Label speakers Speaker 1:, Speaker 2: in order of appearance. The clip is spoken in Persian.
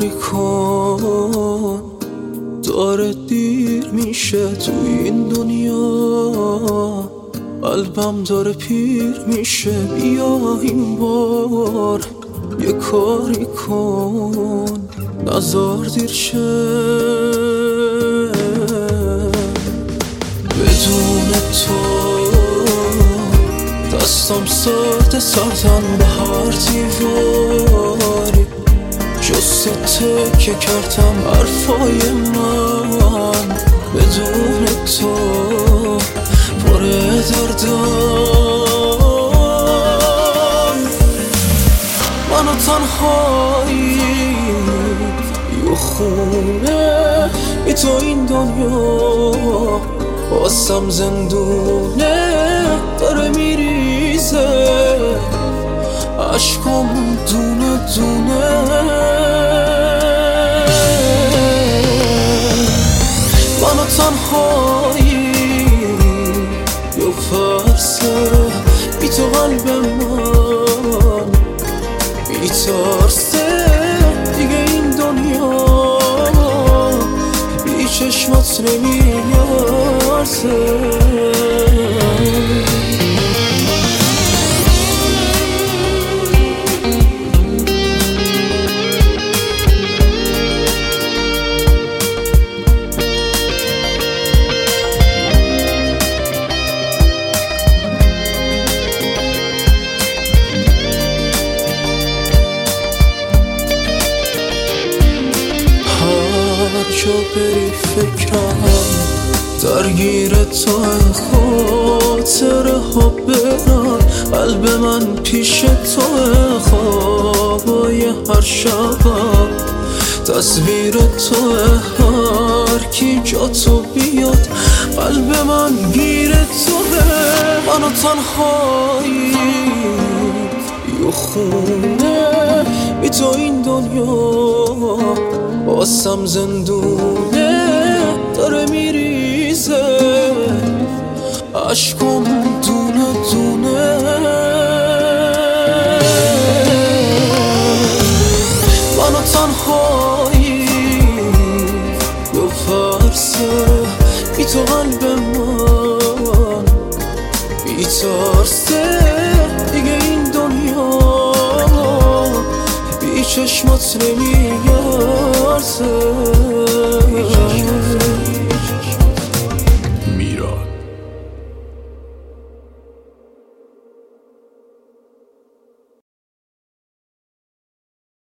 Speaker 1: کاری کن، داره دیر میشه تو این دنیا، قلبم داره پیر میشه. بیا این بار یه کاری کن، نزار دیر شه. بدون تو دستم سرده، سردن به هر دیواری، جز تکه کردم حرفای من. بدون تو پر دردم، من و تنهایی یه خونه بی تو این دنیا واسم زندونه، داره میریزه عشقم دونه دونه. من و تنهایی یه فرسه بی تو قلب من میترسه دیگه. این دنیا بی چشمات نمیارزه. جا بری فکرم درگیر تو، خاطره ها برن قلب من پیش تو. خوابای هر شبم تصویر تو، هر کی جا تو بیاد قلب من گیر تو. من و تنهایی یه خونه بی تو این دنیا واسم زندونه، داره میریزه عشقم دونه دونه. من و تنهایی یه فرسه بی تو قلب من میترسه دیگه. این دنیا بی چشمات نمیارزه.